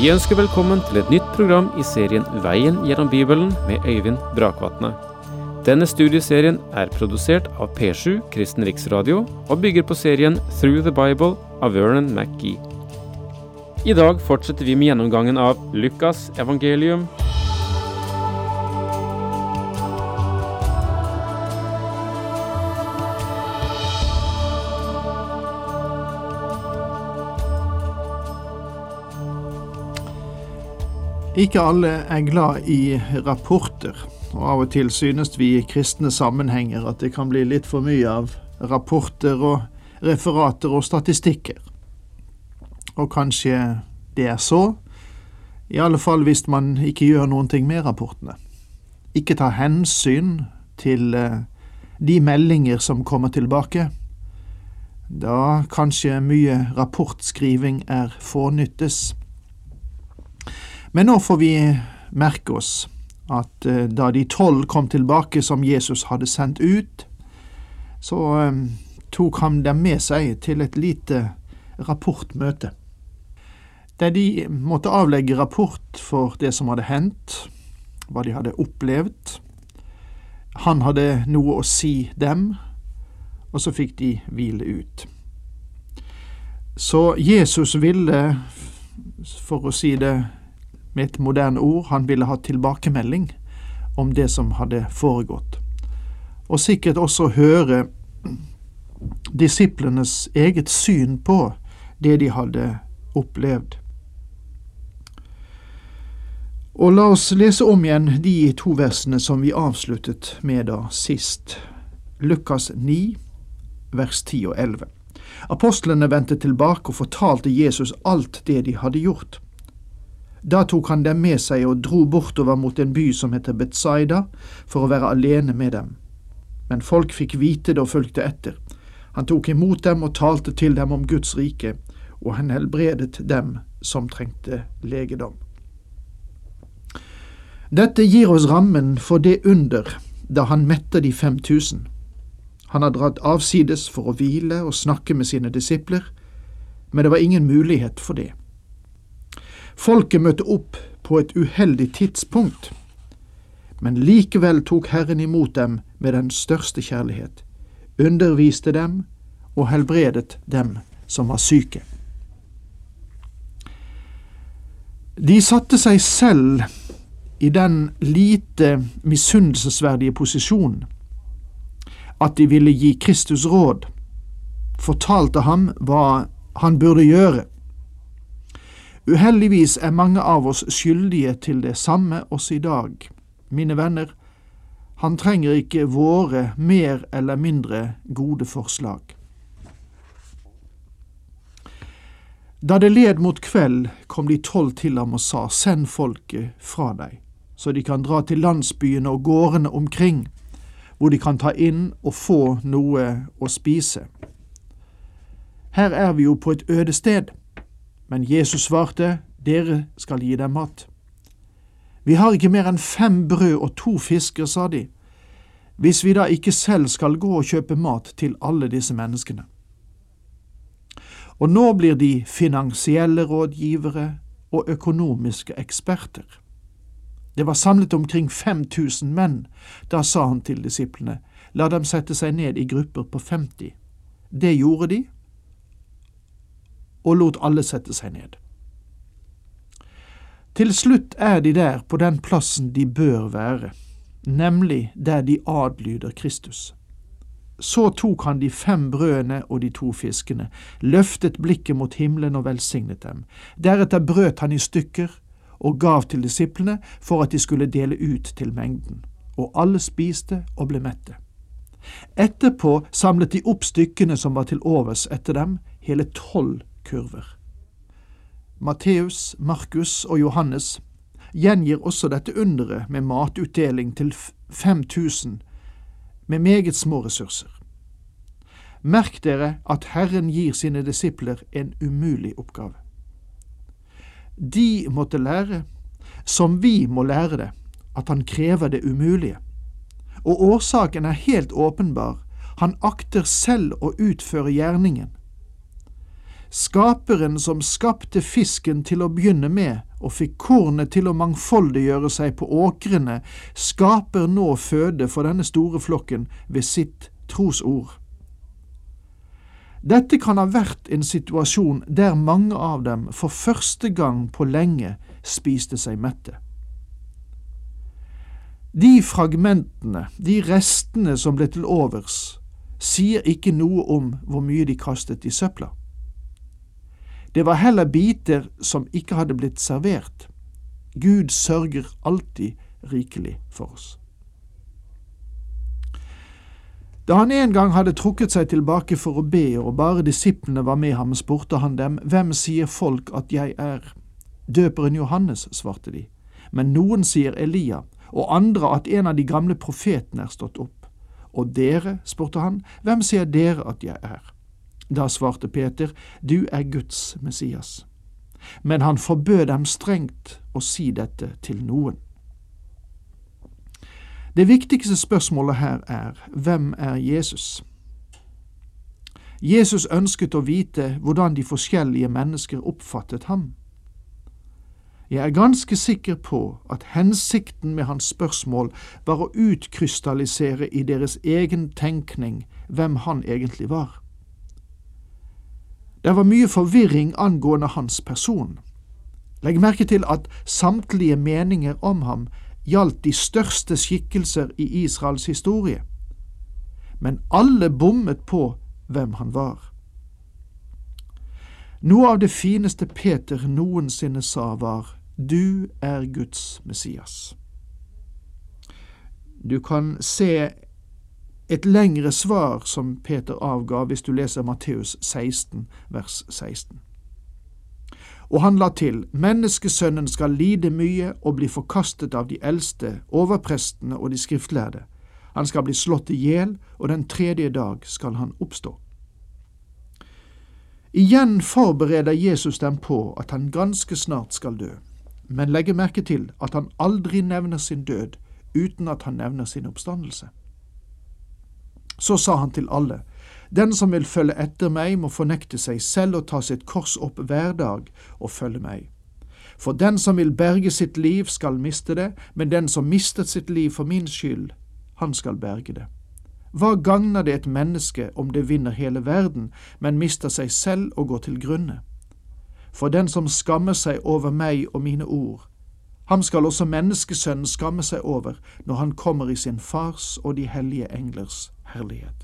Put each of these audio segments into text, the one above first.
Vi ønsker velkommen til et nytt program i serien Veien gjennom Bibelen med Øyvind Brakvatne. Denne studieserien produsert av P7 Kristen Riksradio og bygger på serien Through the Bible av Vernon McGee. I dag fortsetter vi med gjennomgangen av Lukas evangelium. Ikke alle glad i rapporter, og av og til synes vi i kristne sammenhenger at det kan bli litt for mye av rapporter og referater og statistikker. Og kanskje det så, i alle fall hvis man ikke gjør noen ting med rapportene. Ikke tar hensyn til de meldinger som kommer tilbake. Da kanskje mye rapportskriving fånyttes. Men nå får vi merke oss at da de 12 kom tilbake som Jesus hadde sendt ut, så tok han dem med seg til et lite rapportmøte, der de måtte avlegge rapport for det som hadde hendt, hva de hadde opplevd. Han hadde noe å si dem, og så fikk de hvile ut. Så Jesus ville, for å si det med et moderne ord, han ville ha tilbakemelding om det som hadde foregått. Og sikkert også høre disiplenes eget syn på det de hadde opplevd. Og la oss lese om igjen de 2 versene som vi avsluttet med da sist. Lukas 9, vers 10 og 11. Apostlene vendte tilbake og fortalte Jesus alt det de hadde gjort. Da tok han dem med seg og dro bortover mot en by som heter Betsaida, for å være alene med dem. Men folk fikk vite det og fulgte etter. Han tok imot dem og talte til dem om Guds rike, og han helbredet dem som trengte legedom. Dette gir oss rammen for det under da han mette de 5000. Han har dratt avsides for å hvile og snakke med sine disipler, men det var ingen mulighet for det. Folket møtte opp på et uheldig tidspunkt, men likevel tok Herren imot dem med den største kjærlighet, underviste dem og helbredet dem som var syke. De satte seg selv i den lite misunnelsesverdige posisjonen at de ville gi Kristus råd, fortalte ham hva han burde gjøre. Uheldigvis mange av oss skyldige til det samme oss i dag. Mine venner, han trenger ikke våre mer eller mindre gode forslag. Da det led mot kveld, kom de 12 til ham og sa, send folket fra deg, så de kan dra til landsbyene og gårdene omkring, hvor de kan ta inn og få noe å spise. Her vi jo på et øde sted. Men Jesus svarte, dere skal gi dem mat. Vi har ikke mer enn 5 brød og 2 fisker, sa de, hvis vi da ikke selv skal gå og kjøpe mat til alle disse menneskene. Og nå blir de finansielle rådgivere og økonomiske eksperter. Det var samlet omkring 5000 menn. Da sa han til disiplene, la dem sette seg ned i grupper på 50. Det gjorde de, og lot alle sette seg ned. Til slutt de der på den plassen de bør være, nemlig der de adlyder Kristus. Så tok han de 5 brødene og de 2 fiskene, løftet blikket mot himmelen og velsignet dem. Deretter brøt han i stykker og gav til disiplene for at de skulle dele ut til mengden. Og alle spiste og ble mette. Etterpå samlet de opp stykkene som var til overs etter dem, hele 12 kurver. Matteus, Markus og Johannes gjengir også dette underet med matutdeling til 5000 med meget små ressurser. Merk dere at Herren gir sine disipler en umulig oppgave. De måtte lære, som vi må lære det, at han krever det umulige. Og årsaken helt åpenbar. Han akter selv å utføre gjerningen. Skaperen som skapte fisken til å begynne med, og fikk kornet til å mangfoldiggjøre seg på åkrene, skaper nå føde for denne store flokken ved sitt trosord. Dette kan ha vært en situasjon der mange av dem for første gang på lenge spiste seg mette. De fragmentene, de restene som ble til overs, sier ikke noe om hvor mye de kastet i søpla. Det var heller biter som ikke hadde blitt servert. Gud sørger alltid rikelig for oss. Da han en gang hadde trukket seg tilbake for å be, og bare disiplene var med ham, spurte han dem, «Hvem sier folk at jeg er?» «Døperen Johannes», svarte de, «men noen sier Elia, og andre at en av de gamle profetene er stått opp. Og dere», spurte han, «hvem sier dere at jeg er?» Da svarte Peter, «Du er Guds Messias.» Men han forbød dem strengt å si dette til noen. Det viktigste spørsmålet her er, hvem er Jesus? Jesus ønsket å vite hvordan de forskjellige mennesker oppfattet ham. Jeg er ganske sikker på at hensikten med hans spørsmål var å utkrystallisere i deres egen tenkning hvem han egentlig var. Det var mye forvirring angående hans person. Legg merke til at samtlige meninger om ham gjaldt de største skikkelser i Israels historie, men alle bommet på hvem han var. Noe av det fineste Peter noensinne sa var, «Du er Guds Messias». Du kan se et lengre svar som Peter avga hvis du leser Matteus 16, vers 16. Og han la til, «Menneskesønnen skal lide mye og bli forkastet av de eldste, overprestene og de skriftlærde. Han skal bli slått ihjel, og den tredje dag skal han oppstå.» Igjen forbereder Jesus dem på at han ganske snart skal dø, men legger merke til at han aldri nevner sin død uten at han nevner sin oppstandelse. Så sa han til alle, «Den som vil følge etter meg må fornekte seg selv og ta sitt kors opp hver dag og følge meg. For den som vil berge sitt liv skal miste det, men den som mistet sitt liv for min skyld, han skal berge det. Hva gagner det et menneske om det vinner hele verden, men mister seg selv og går til grunne? For den som skammer seg over meg og mine ord, ham skal også menneskesønnen skamme seg over når han kommer i sin fars og de hellige englers herlighet.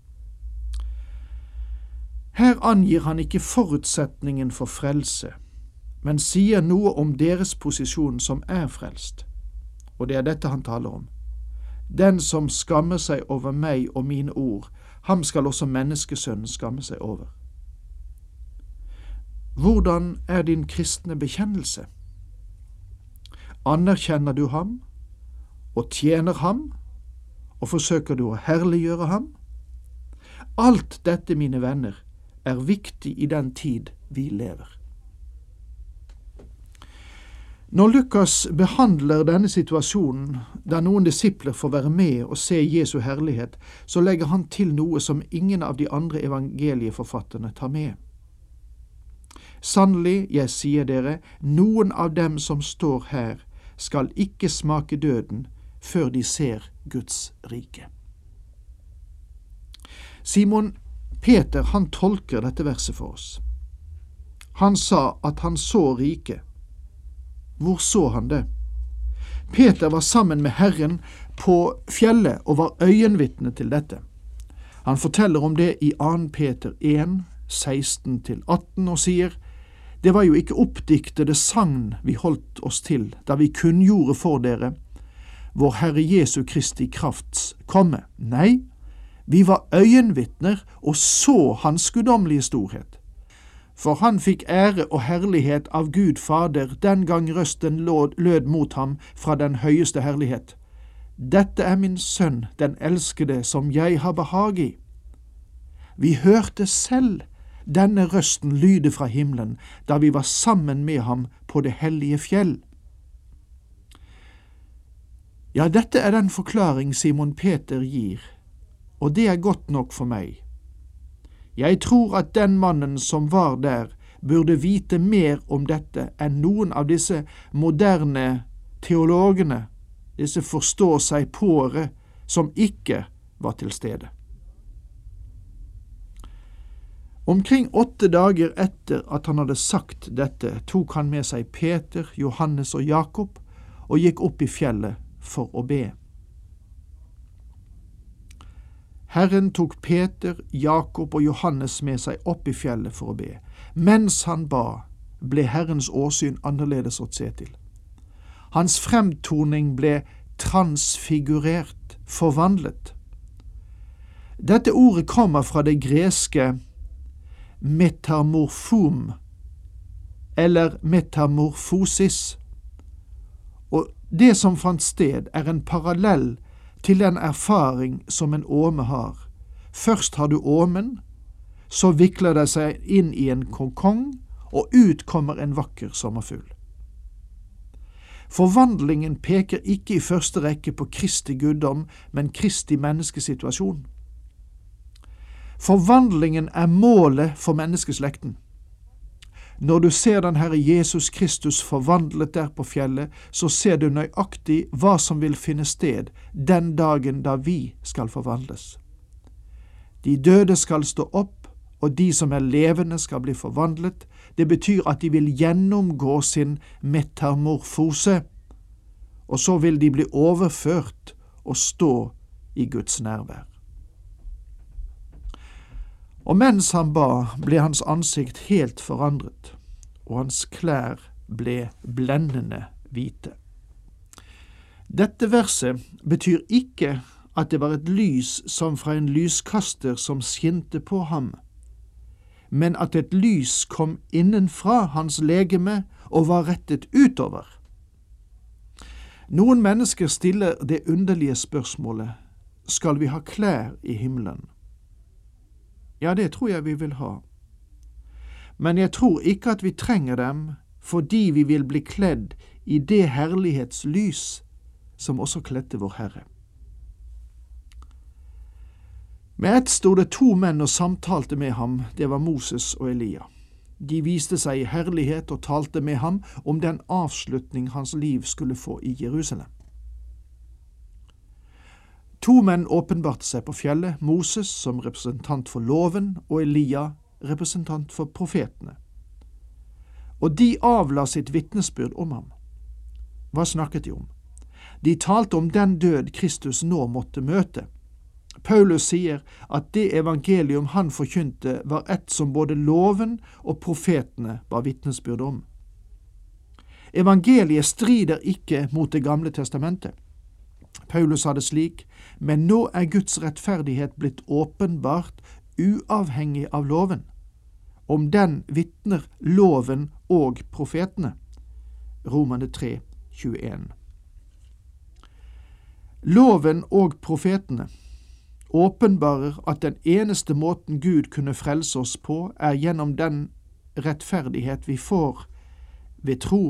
Her angir han ikke forutsetningen for frelse, men sier noe om deres posisjon som er frelst, og det er dette han taler om. Den som skammer seg over meg og mine ord, ham skal også menneskesønnen skamme seg over. Hvordan er din kristne bekjennelse? Anerkjenner du ham, og tjener ham, og forsøker du å herliggjøre ham? Alt dette, mine venner, er viktig i den tid vi lever. Når Lukas behandler denne situasjonen, der noen disipler får være med og se Jesu herlighet, så legger han til noe som ingen av de andre evangelieforfatterne tar med. Sannelig, jeg sier dere, noen av dem som står her, skal ikke smake døden før de ser Guds rike. Simon Peter, han tolker dette verset for oss. Han sa at han så riket. Hvor så han det? Peter var sammen med Herren på fjellet og var øyenvitne til dette. Han forteller om det i 2. Peter 1, 16-18 og sier, «Det var jo ikke oppdiktede sagn vi holdt oss til, da vi kunngjorde for dere, vår Herre Jesu Kristi krafts komme. Nei, vi var øyenvitner og så hans guddommelige storhet. For han fikk ære og herlighet av Gud Fader den gang røsten lød mot ham fra den høyeste herlighet. Dette er min sønn, den elskede, som jeg har behag i. Vi hørte selv denne røsten lyde fra himmelen, da vi var sammen med ham på det hellige fjell. Ja, dette er den forklaring Simon Peter gir, og det er godt nok for meg. Jeg tror at den mannen som var der, burde vite mer om dette enn noen av disse moderne teologene, disse forstå-seg-påere, som ikke var til stede. Omkring 8 dager etter at han hadde sagt dette, tok han med seg Peter, Johannes og Jakob og gikk opp i fjellet for å be. Herren tok Peter, Jakob og Johannes med seg opp i fjellet for å be. Mens han ba, ble Herrens åsyn annerledes å se til. Hans fremtoning ble transfigurert, forvandlet. Dette ordet kommer fra det greske metamorfom, eller metamorfosis, og det som fant sted er en parallell til den erfaring som en åme har. Først har du åmen, så vikler det seg inn i en kokong, og ut kommer en vakker sommerfugl. Forvandlingen peker ikke i første rekke på Kristi guddom, men Kristi menneskesituasjon. Forvandlingen er målet for menneskeslekten. Når du ser den Herre Jesus Kristus forvandlet der på fjellet, så ser du nøyaktig hva som vil finne sted den dagen da vi skal forvandles. De døde skal stå opp, og de som er levende skal bli forvandlet. Det betyr at de vil gjennomgå sin metamorfose, og så vil de bli overført og stå i Guds nærvær. Og mens han ba, ble hans ansikt helt forandret, og hans klær ble blendende hvite. Dette verset betyr ikke at det var et lys som fra en lyskaster som skinte på ham, men at et lys kom innenfra hans legeme og var rettet utover. Noen mennesker stiller det underlige spørsmålet: skal vi ha klær i himmelen? Ja, det tror jeg vi vil ha. Men jeg tror ikke at vi trenger dem fordi vi vil bli kledd i det herlighetslys som også kledde vår Herre. Med ett stod det 2 menn og samtalte med ham, det var Moses og Elia. De viste seg i herlighet og talte med ham om den avslutning hans liv skulle få i Jerusalem. 2 menn åpenbarte seg på fjellet, Moses som representant for loven og Elia representant for profetene. Og de avla sitt vitnesbyrd om ham. Hva snakket de om? De talte om den død Kristus nå måtte møte. Paulus sier at det evangelium han forkynte var ett som både loven og profetene var vitnesbyrd om. Evangeliet strider ikke mot det gamle testamentet. Paulus sa det slik: men nå er Guds rettferdighet blitt åpenbart uavhengig av loven. Om den vitner loven og profetene. Romerne 3, 21. Loven og profetene åpenbarer at den eneste måten Gud kunne frelse oss på er gjennom den rettferdighet vi får ved tro.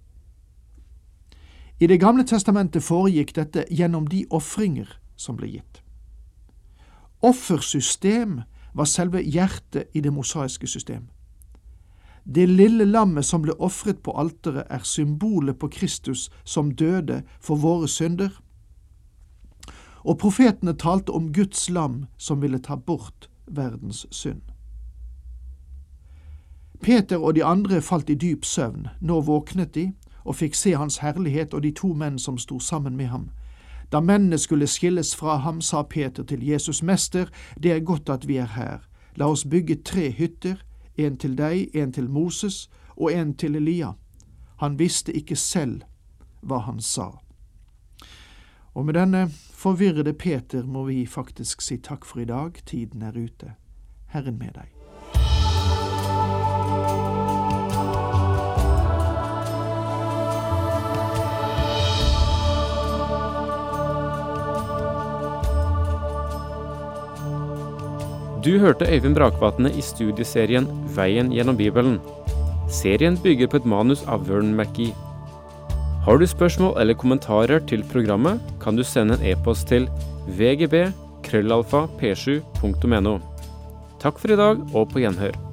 I det gamle testamentet foregikk dette gjennom de offringer som ble gitt. Offersystem var selve hjertet i det mosaiske system. Det lille lammet som ble offret på alteret er symbolet på Kristus som døde for våre synder. Og profetene talte om Guds lam som ville ta bort verdens synd. Peter og de andre falt i dyp søvn. Nå våknet de og fikk se hans herlighet og de 2 menn som sto sammen med ham. Da mennene skulle skilles fra ham, sa Peter til Jesus: Mester, det er godt at vi er her. La oss bygge 3 hytter, en til deg, en til Moses og en til Elia. Han visste ikke selv hva han sa. Og med denne forvirrede Peter må vi faktisk si takk for i dag. Tiden er ute. Herren med deg. Du hørte Øyvind Brakvatne i studieserien Veien gjennom Bibelen. Serien bygger på et manus av Vern McGee. Har du spørsmål eller kommentarer til programmet, kan du sende en e-post til vgb@p7.no. Takk for i dag, og på gjenhør.